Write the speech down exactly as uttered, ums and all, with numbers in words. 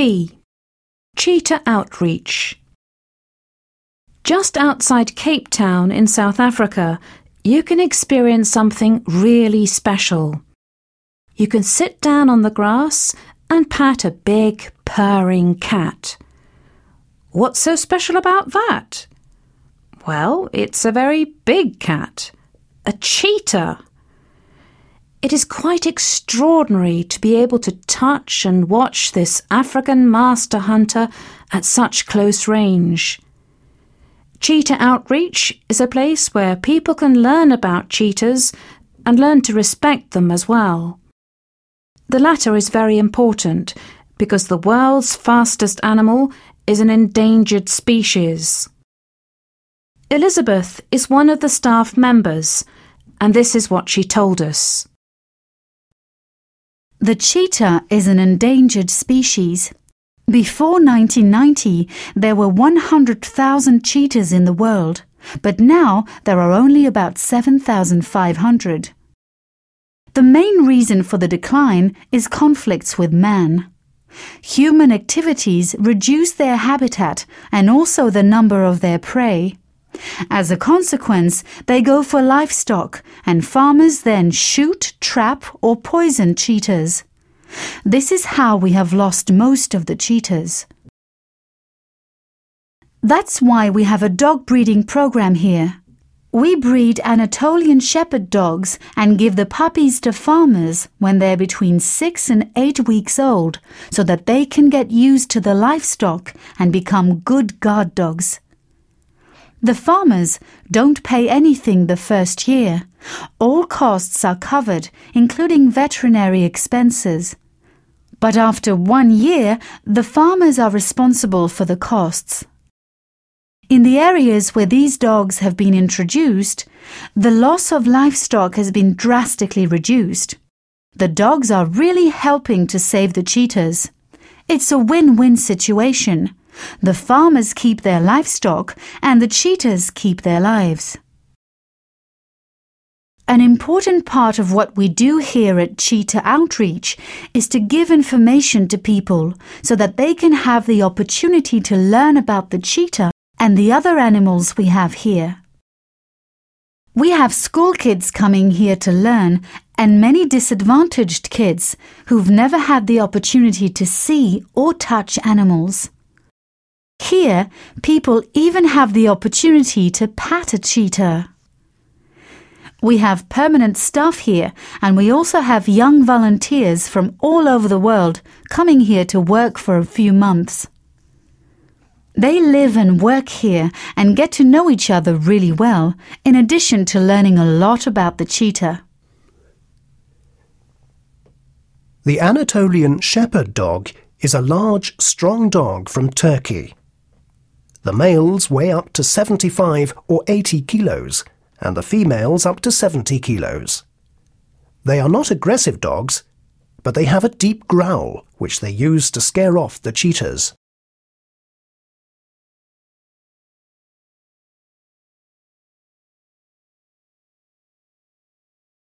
B. Cheetah outreach. Just outside Cape Town in South Africa, you can experience something really special. You can sit down on the grass and pat a big, purring cat. What's so special about that? Well, it's a very big cat, a cheetah. It is quite extraordinary to be able to touch and watch this African master hunter at such close range. Cheetah Outreach is a place where people can learn about cheetahs and learn to respect them as well. The latter is very important because the world's fastest animal is an endangered species. Elizabeth is one of the staff members, and this is what she told us. The cheetah is an endangered species. Before nineteen ninety, there were one hundred thousand cheetahs in the world, but now there are only about seven thousand five hundred. The main reason for the decline is conflicts with man. Human activities reduce their habitat and also the number of their prey. As a consequence, they go for livestock, and farmers then shoot, trap, or poison cheetahs. This is how we have lost most of the cheetahs. That's why we have a dog breeding program here. We breed Anatolian Shepherd dogs and give the puppies to farmers when they're between six and eight weeks old, so that they can get used to the livestock and become good guard dogs. The farmers don't pay anything the first year. All costs are covered, including veterinary expenses. But after one year, the farmers are responsible for the costs. In the areas where these dogs have been introduced, the loss of livestock has been drastically reduced. The dogs are really helping to save the cheetahs. It's a win-win situation. The farmers keep their livestock and the cheetahs keep their lives. An important part of what we do here at Cheetah Outreach is to give information to people so that they can have the opportunity to learn about the cheetah and the other animals we have here. We have school kids coming here to learn, and many disadvantaged kids who've never had the opportunity to see or touch animals. Here, people even have the opportunity to pat a cheetah. We have permanent staff here, and we also have young volunteers from all over the world coming here to work for a few months. They live and work here and get to know each other really well, in addition to learning a lot about the cheetah. The Anatolian Shepherd dog is a large, strong dog from Turkey. The males weigh up to seventy-five or eighty kilos, and the females up to seventy kilos. They are not aggressive dogs, but they have a deep growl which they use to scare off the cheetahs.